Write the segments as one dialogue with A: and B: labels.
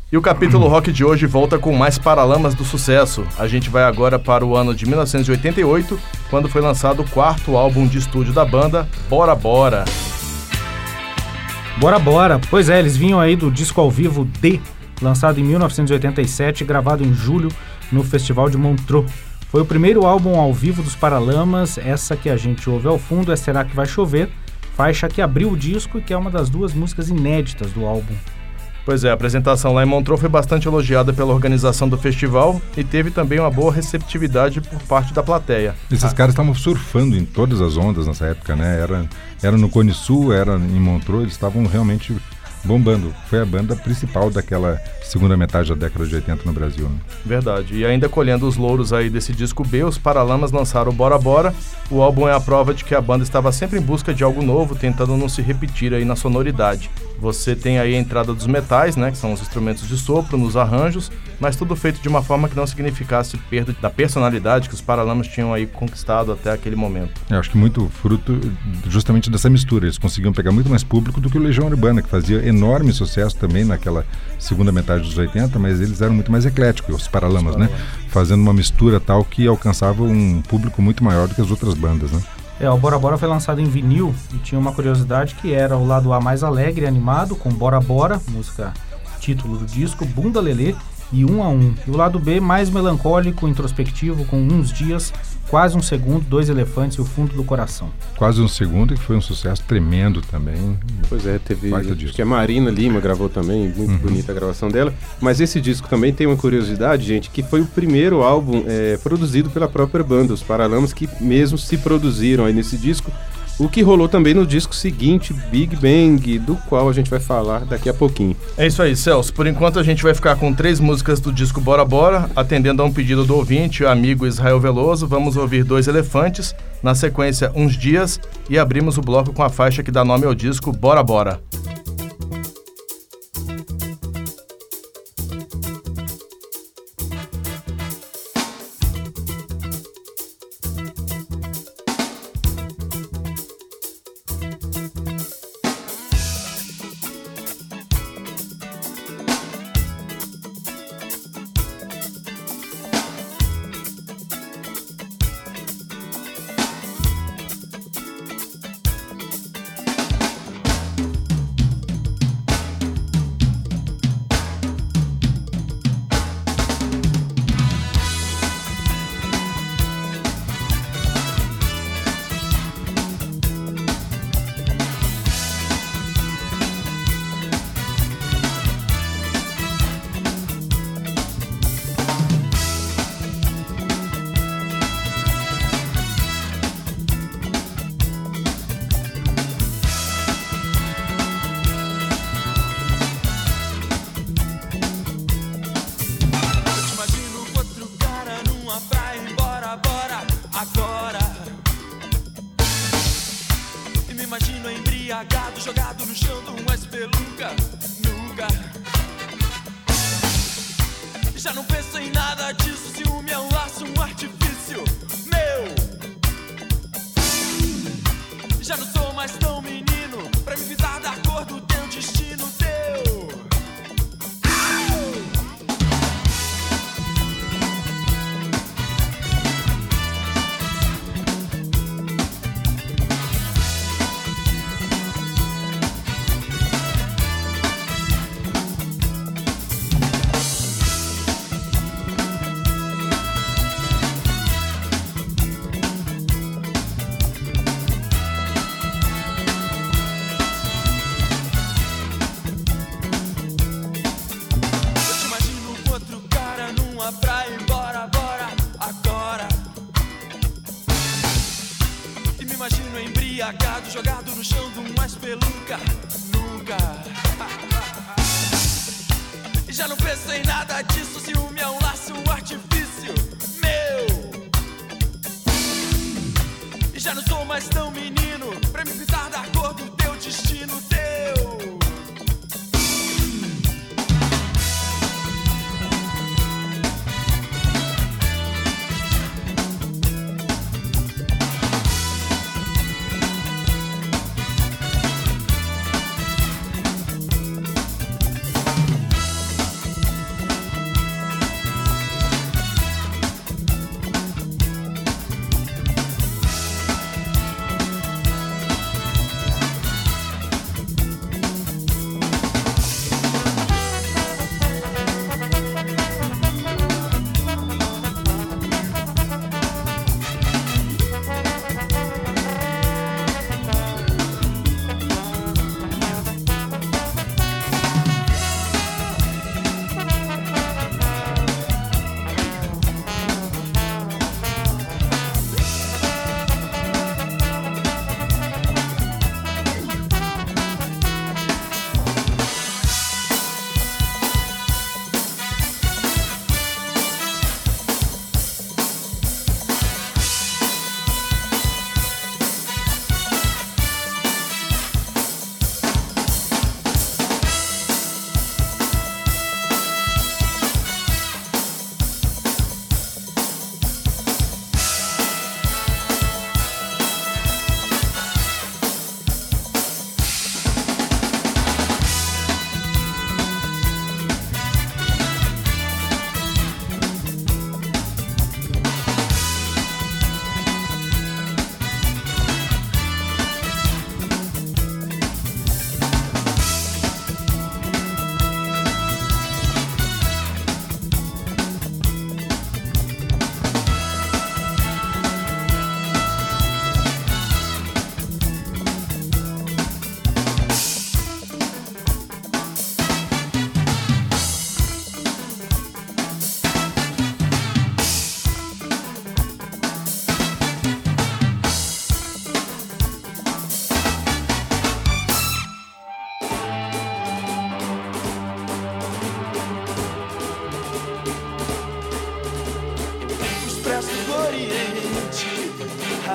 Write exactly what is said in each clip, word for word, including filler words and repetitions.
A: E o capítulo rock de hoje volta com mais Paralamas do sucesso. A gente vai agora para o ano de mil novecentos e oitenta e oito, quando foi lançado o quarto álbum de estúdio da banda, Bora Bora.
B: Bora Bora, pois é, eles vinham aí do disco ao vivo D, lançado em mil novecentos e oitenta e sete e gravado em julho no Festival de Montreux. Foi o primeiro álbum ao vivo dos Paralamas. Essa que a gente ouve ao fundo é Será Que Vai Chover, faixa que abriu o disco e que é uma das duas músicas inéditas do álbum.
A: Pois é, a apresentação lá em Montreux foi bastante elogiada pela organização do festival e teve também uma boa receptividade por parte da plateia.
C: Esses ah. caras estavam surfando em todas as ondas nessa época, né? Era, era no Cone Sul, era em Montreux, eles estavam realmente bombando. Foi a banda principal daquela segunda metade da década de oitenta no Brasil, né?
A: Verdade. E ainda colhendo os louros aí desse disco B, os Paralamas lançaram o Bora Bora. O álbum é a prova de que a banda estava sempre em busca de algo novo, tentando não se repetir aí na sonoridade. Você tem aí a entrada dos metais, né, que são os instrumentos de sopro nos arranjos, mas tudo feito de uma forma que não significasse perda da personalidade que os Paralamas tinham aí conquistado até aquele momento.
C: Eu acho que muito fruto justamente dessa mistura. Eles conseguiam pegar muito mais público do que o Legião Urbana, que fazia enorme sucesso também naquela segunda metade dos oitenta, mas eles eram muito mais ecléticos, os Paralamas, né? Fazendo uma mistura tal que alcançava um público muito maior do que as outras bandas, né?
B: É, o Bora Bora foi lançado em vinil e tinha uma curiosidade que era o lado A mais alegre e animado, com Bora Bora, música título do disco, Bunda Lelê e Um a Um. E o lado B mais melancólico, introspectivo, com Uns Dias, Quase um Segundo, Dois Elefantes e O Fundo do Coração.
C: Quase um Segundo, que foi um sucesso tremendo também.
D: Pois é, teve, acho que a Marina Lima gravou também, muito uhum. bonita a gravação dela. Mas esse disco também tem uma curiosidade, gente, que foi o primeiro álbum é, produzido pela própria banda, os Paralamas, que mesmo se produziram aí nesse disco. O que rolou também no disco seguinte, Big Bang, do qual a gente vai falar daqui a pouquinho.
A: É isso aí, Celso. Por enquanto a gente vai ficar com três músicas do disco Bora Bora, atendendo a um pedido do ouvinte, o amigo Israel Veloso. Vamos ouvir Dois Elefantes, na sequência Uns Dias, e abrimos o bloco com a faixa que dá nome ao disco, Bora Bora.
E: Jogado no chão de uma espelunca, nunca. Já não penso em nada disso. Ciúme é um laço, um artifício meu. Já não sou mais tão menino pra me pisar da cor do teu destino, teu. Jogado no chão de uma espelunca, nunca. E já não penso em nada disso. Ciúme é um laço, um artifício meu. E já não sou mais tão menino pra me pisar da cor do teu destino, teu.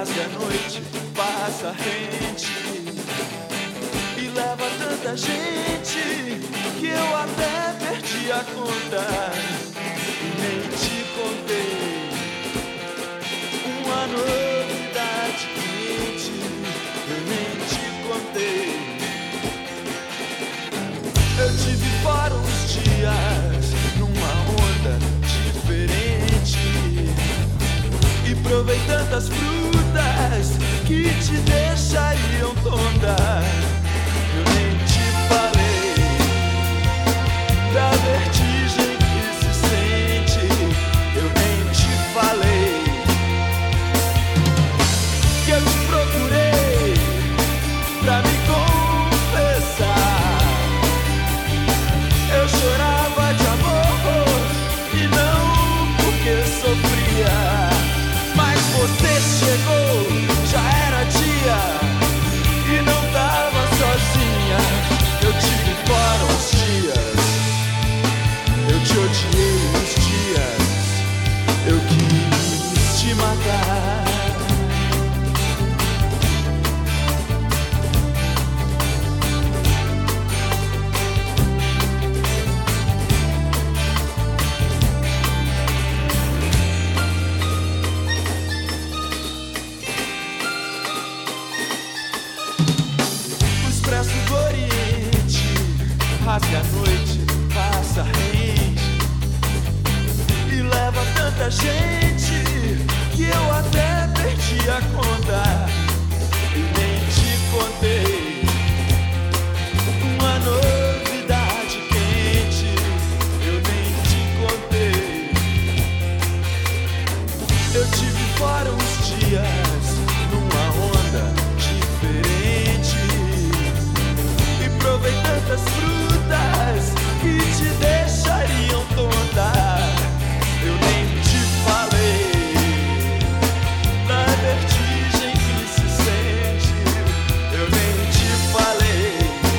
E: rasga a noite, passa rente e leva tanta gente que eu até perdi a conta e nem te contei uma novidade quente, eu nem te contei. Eu tive fora uns dias numa onda diferente e provei tantas frutas que te deixariam tonta. Eu nem te falei da vertigem que se sente, eu nem te falei que eu te procurei pra me confessar. Eu chorava de amor e não porque sofria. Mas você chegou, já era dia e não tava sozinha. Eu tive fora uns dias, eu te odiei uns dias, eu quis te matar. Rasga a noite, passa rente e leva tanta gente que eu até perdi a conta e nem te contei uma novidade quente, eu nem te contei. Eu tive fora uns dias numa onda diferente e provei tantas frutas que te deixariam tonta. Eu nem te falei da vertigem que se sente, eu nem te falei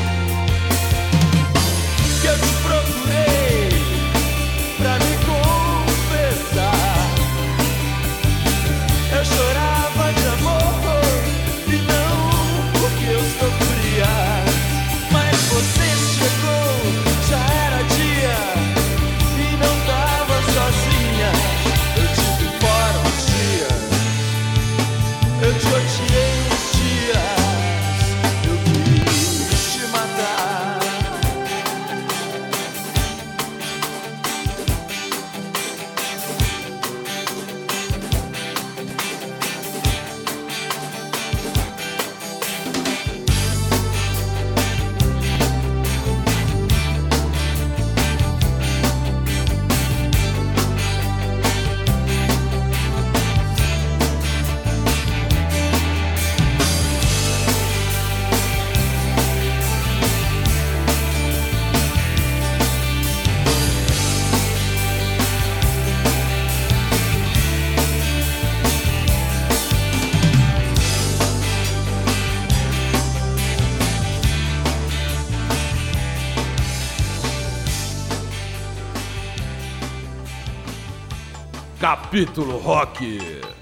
E: que eu te procurei pra me confessar. Eu chorava de amor e não porque eu sofria. Mas você chegou, já era dia e não tava sozinha. Eu tive fora uns dias, eu te odiei uns dias, eu quis te matar.
F: Capítulo Rock.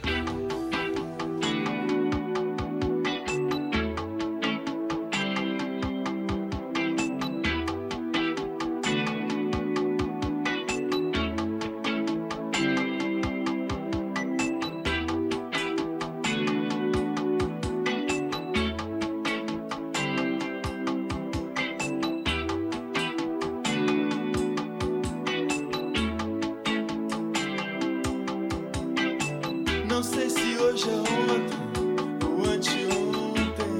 E: Não sei se hoje é ontem ou anteontem,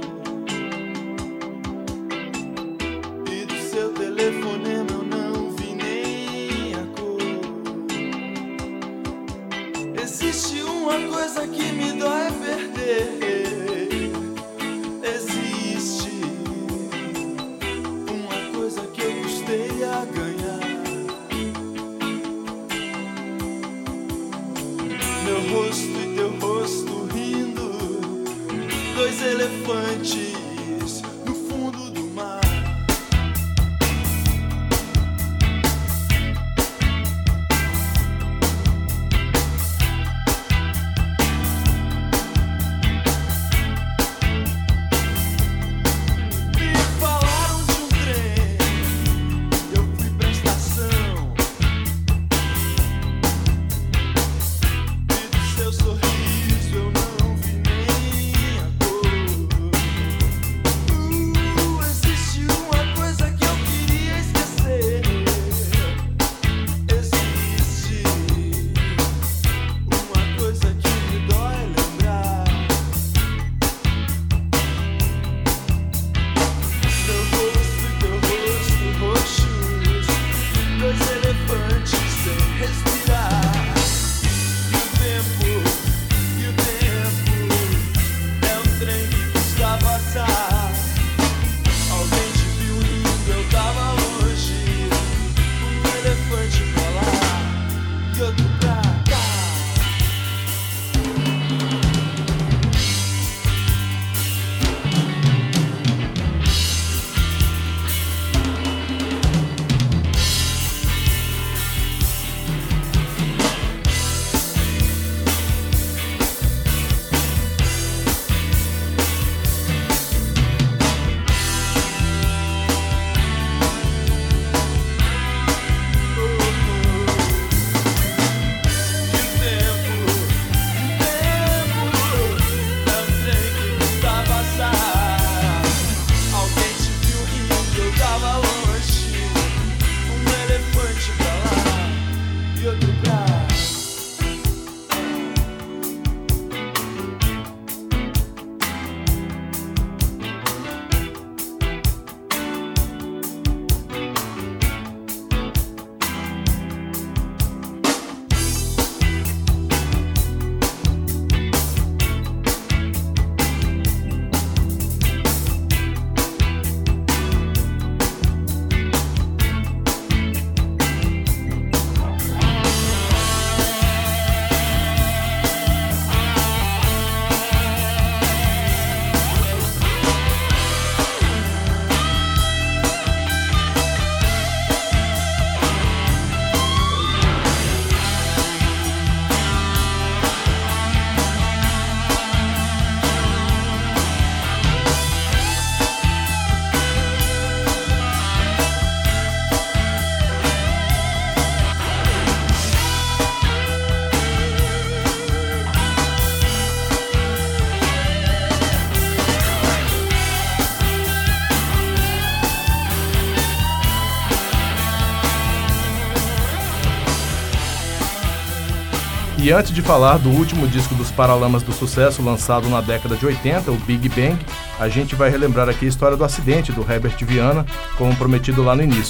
E: e do seu telefonema eu não vi nem a cor. Existe uma coisa que me dói perder, existe uma coisa que eu custei a ganhar. Meu rosto e teu rosto rindo, dois elefantes no fundo do mar. e outro pra...
A: E antes de falar do último disco dos Paralamas do Sucesso, lançado na década de oitenta, o Big Bang, a gente vai relembrar aqui a história do acidente do Herbert Viana, como prometido lá no início.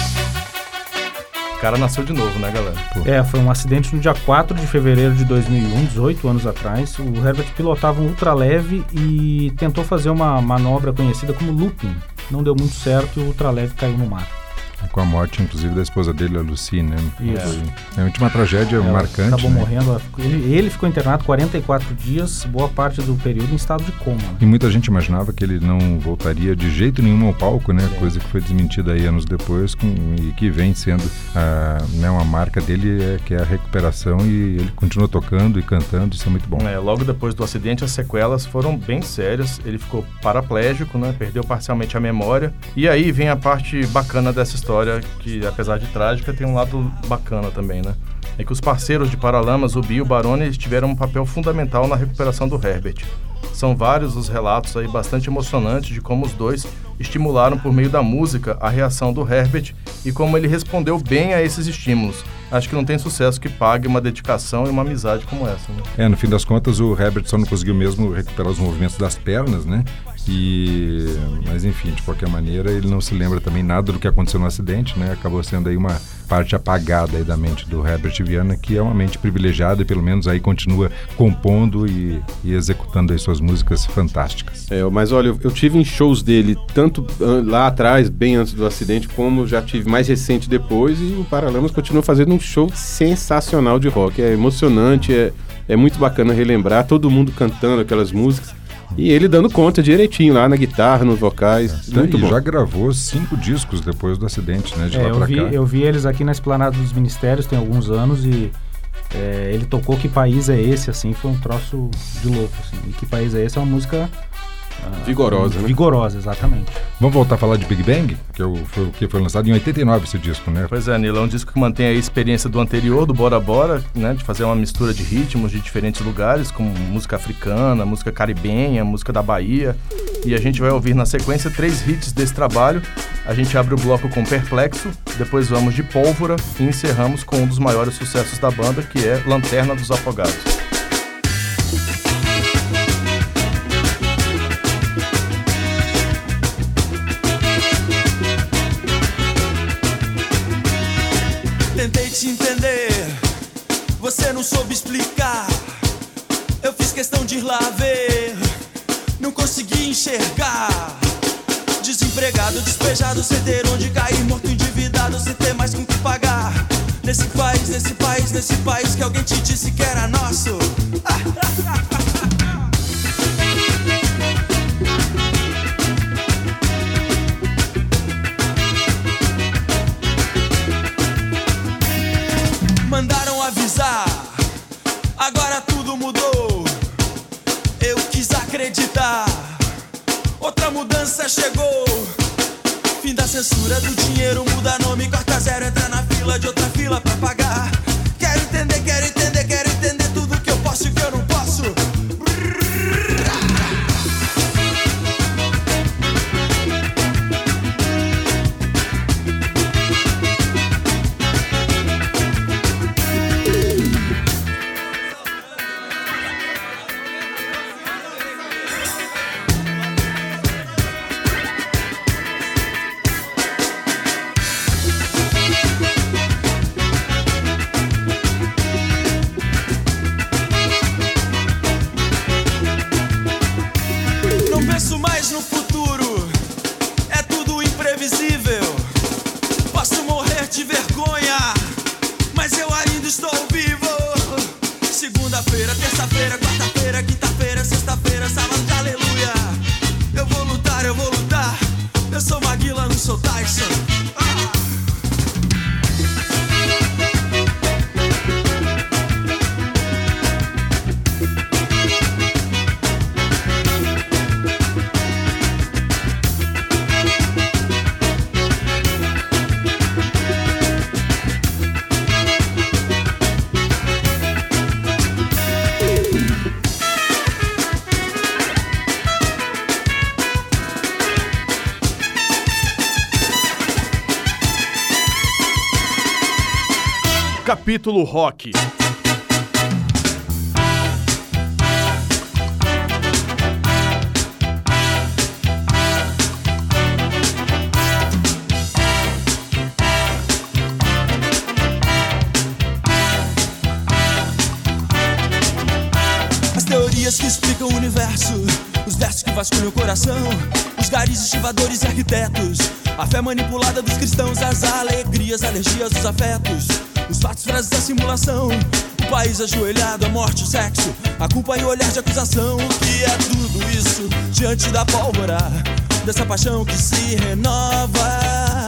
A: O cara nasceu de novo, né, galera? Pô.
B: É, foi um acidente no dia quatro de fevereiro de dois mil e um, dezoito anos atrás. O Herbert pilotava um ultraleve e tentou fazer uma manobra conhecida como looping. Não deu muito certo e o ultraleve caiu no mar.
C: Com a morte, inclusive, da esposa dele, a Lucy, né?
B: Isso.
C: É uma tragédia
B: Ela
C: marcante.
B: Acabou
C: né?
B: morrendo. Ele, ele ficou internado quarenta e quatro dias, boa parte do período em estado de coma. Né?
C: E muita gente imaginava que ele não voltaria de jeito nenhum ao palco, né? É. Coisa que foi desmentida aí anos depois com, e que vem sendo a, né, uma marca dele, é, que é a recuperação, e ele continua tocando e cantando, isso é muito bom.
A: É, logo depois do acidente, as sequelas foram bem sérias. Ele ficou paraplégico, né? Perdeu parcialmente a memória. E aí vem a parte bacana dessa história, que apesar de trágica, tem um lado bacana também, né? É que os parceiros de Paralamas, o Bi e o Barone, tiveram um papel fundamental na recuperação do Herbert. São vários os relatos aí bastante emocionantes de como os dois estimularam por meio da música a reação do Herbert e como ele respondeu bem a esses estímulos. Acho que não tem sucesso que pague uma dedicação e uma amizade como essa, né?
C: É, no fim das contas, o Herbert só não conseguiu mesmo recuperar os movimentos das pernas, né? E, mas enfim, de qualquer maneira, ele não se lembra também nada do que aconteceu no acidente, né? Acabou sendo aí uma parte apagada aí da mente do Herbert Viana, que é uma mente privilegiada e pelo menos aí continua compondo e, e executando aí suas músicas fantásticas.
D: É, mas olha, eu, eu tive em shows dele tanto lá atrás, bem antes do acidente, como já tive mais recente depois, e o Paralamas continua fazendo um show sensacional de rock. É emocionante, é, é muito bacana relembrar, todo mundo cantando aquelas músicas. E ele dando conta direitinho lá na guitarra, nos vocais.
C: É,
D: muito
C: e
D: bom.
C: Já gravou cinco discos depois do acidente, né? De
B: é,
C: lá
B: eu
C: pra
B: vi,
C: cá.
B: Eu vi eles aqui na Esplanada dos Ministérios tem alguns anos e é, ele tocou Que País é Esse, assim, foi um troço de louco, assim. E Que País é Esse é uma música... Ah,
D: vigorosa, né?
B: Vigorosa, exatamente.
C: Vamos voltar a falar de Big Bang, que, é o, foi, que foi lançado em oitenta e nove esse disco, né?
A: Pois é, Nilo, é um disco que mantém a experiência do anterior, do Bora Bora, né? De fazer uma mistura de ritmos de diferentes lugares, como música africana, música caribenha, música da Bahia. E a gente vai ouvir na sequência três hits desse trabalho. A gente abre o bloco com Perplexo, depois vamos de Pólvora e encerramos com um dos maiores sucessos da banda, que é Lanterna dos Afogados.
E: Tentei te entender, você não soube explicar. Eu fiz questão de ir lá ver, não consegui enxergar. Desempregado, despejado, sem ter onde cair, morto, endividado, sem ter mais com que pagar. Nesse país, nesse país, nesse país que alguém te disse que era nosso. Mandaram avisar, agora tudo mudou. Eu quis acreditar, outra mudança chegou. Fim da censura do dinheiro, muda nome, corta zero, entra na fila de outra fila pra pagar. Quero entender, quero entender, quero entender tudo que eu posso e que eu não posso.
F: Capítulo Rock.
E: As teorias que explicam o universo, os versos que vasculham o coração, os garis estivadores e arquitetos, a fé manipulada dos cristãos, as alegrias, alergias, os afetos, os fatos, frases da simulação, o país ajoelhado, a morte, o sexo, a culpa e o olhar de acusação. O que é tudo isso diante da pólvora dessa paixão que se renova?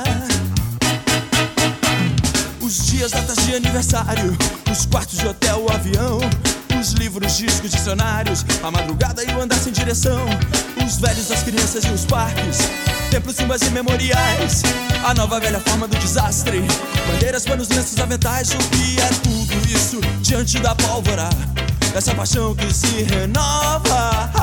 E: Os dias, datas de aniversário, os quartos de hotel, o avião, os livros, discos, dicionários, a madrugada e o andar sem direção, os velhos, as crianças e os parques, templos, simbas e memoriais, a nova velha forma do desastre, bandeiras, panos, lenços, aventais. O que é tudo isso diante da pólvora dessa paixão que se renova?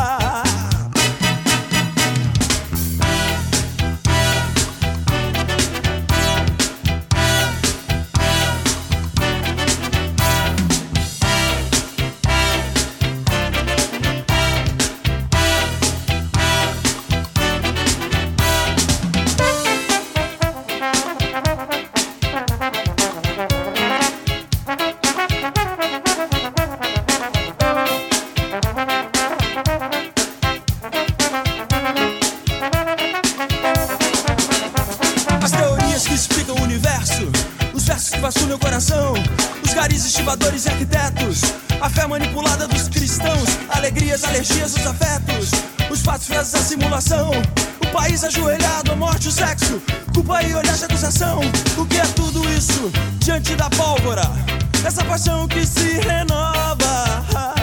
E: Estivadores e arquitetos, a fé manipulada dos cristãos, alegrias, alergias, os afetos, os fatos, frases, a simulação, o país ajoelhado, a morte, o sexo, culpa e olhar de acusação. O que é tudo isso diante da pólvora dessa paixão que se renova?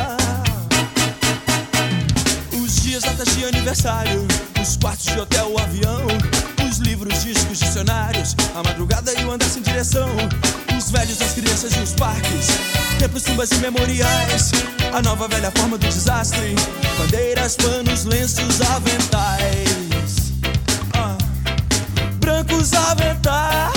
E: Os dias, datas de aniversário, os quartos de hotel, o avião, os livros, discos, dicionários, a madrugada e o andar sem direção, os velhos, as crianças e os parques, templos, tumbas e memoriais, a nova velha forma do desastre, bandeiras, panos, lenços, aventais, ah, brancos aventais.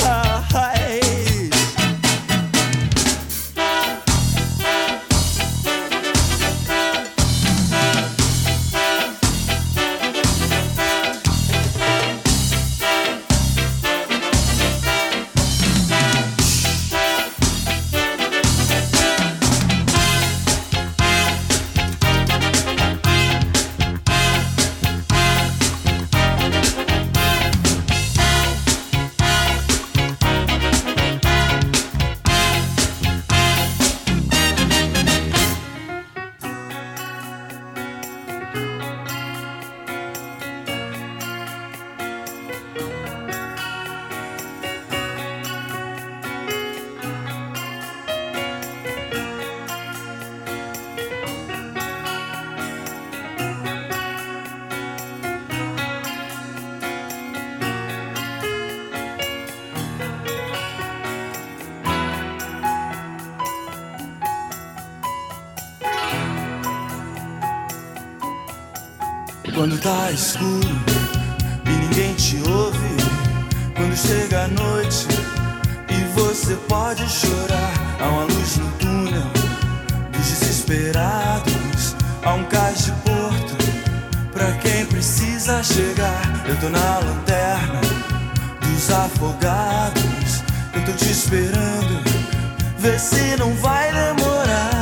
E: Quando tá escuro e ninguém te ouve, quando chega a noite e você pode chorar, há uma luz no túnel dos desesperados, há um cais de porto pra quem precisa chegar. Eu tô na lanterna dos afogados, eu tô te esperando, vê se não vai demorar.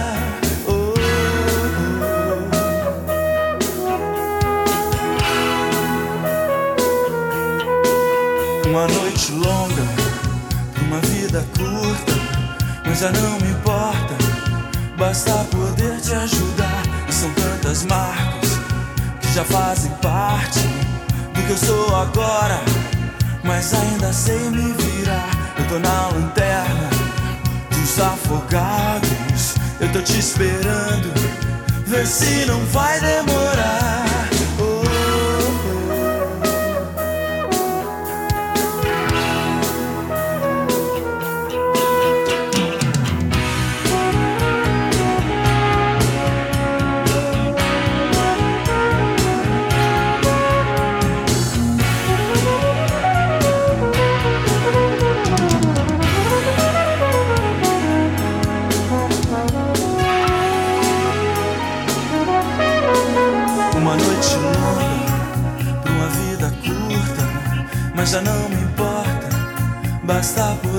E: Uma noite longa, uma vida curta, mas já não me importa, basta poder te ajudar. E são tantas marcas que já fazem parte do que eu sou agora, mas ainda sei me virar. Eu tô na lanterna dos afogados, eu tô te esperando, vê se não vai demorar.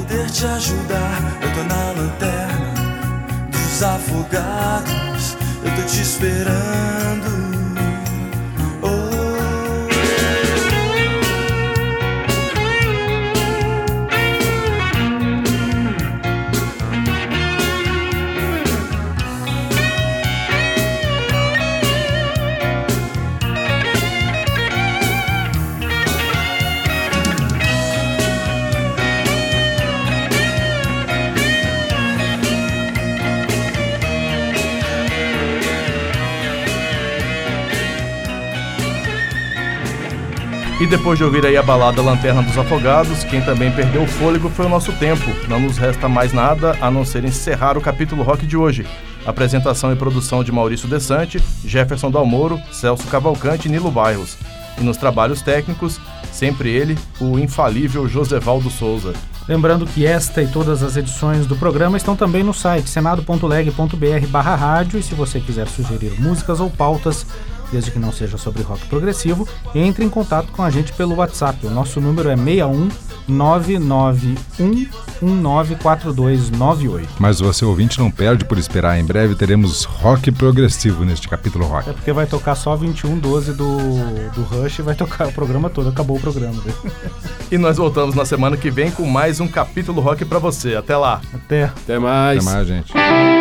E: poder te ajudar. Eu tô na lanterna dos afogados, eu tô te esperando.
A: E depois de ouvir aí a balada Lanterna dos Afogados, quem também perdeu o fôlego foi o nosso tempo. Não nos resta mais nada a não ser encerrar o capítulo rock de hoje. Apresentação e produção de Maurício Desante, Jefferson Dalmoro, Celso Cavalcante e Nilo Bairros. E nos trabalhos técnicos, sempre ele, o infalível Josevaldo Souza.
B: Lembrando que esta e todas as edições do programa estão também no site senado ponto leg ponto br barra rádio, e se você quiser sugerir músicas ou pautas, desde que não seja sobre rock progressivo, entre em contato com a gente pelo WhatsApp. O nosso número é seis um nove nove um um nove quatro dois nove oito.
C: Mas você ouvinte não perde por esperar. Em breve teremos rock progressivo neste capítulo rock.
B: É porque vai tocar só vinte e um doze do, do Rush e vai tocar o programa todo. Acabou o programa.
A: E nós voltamos na semana que vem com mais um capítulo rock pra você. Até lá.
B: Até.
D: Até mais.
C: Até mais, gente.